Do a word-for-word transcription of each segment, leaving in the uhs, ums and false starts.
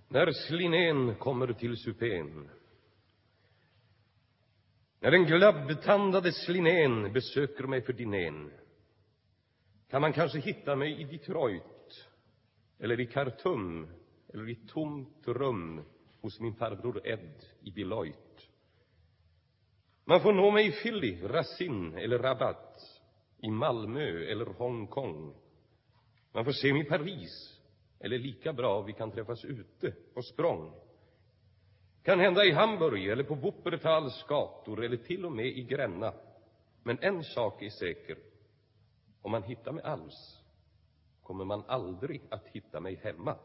När Slinén kommer till supén, när den glabbtandade Slinén besöker mig för dinén, kan man kanske hitta mig i Detroit eller i Khartoum eller i tomt rum hos min farbror Ed i Beloit. Man får nå mig i Philly, Racine eller Rabat, i Malmö eller Hongkong. Man får se mig i Paris, eller lika bra vi kan träffas ute på språng. Kan hända i Hamburg eller på Wuppertals gator eller till och med i Gränna. Men en sak är säker: om man hittar mig alls kommer man aldrig att hitta mig hemma.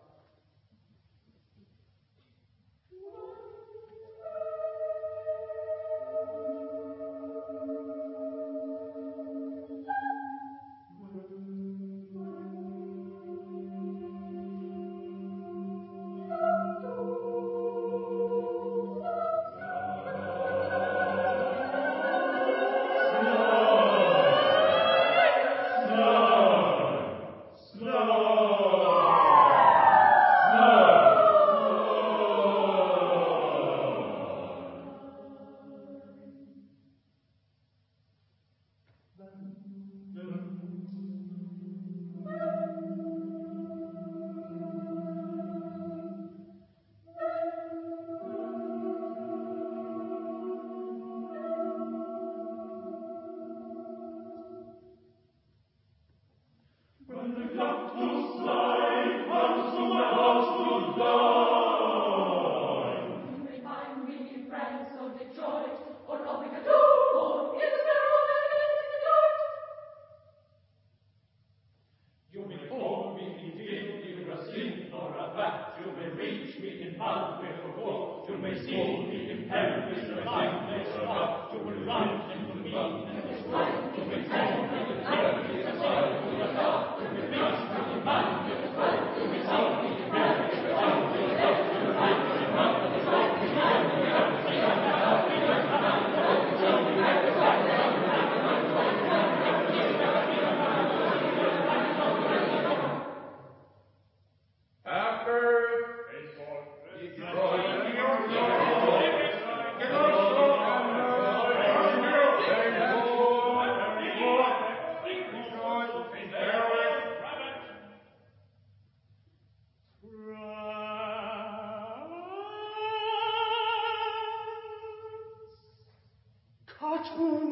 Cartoon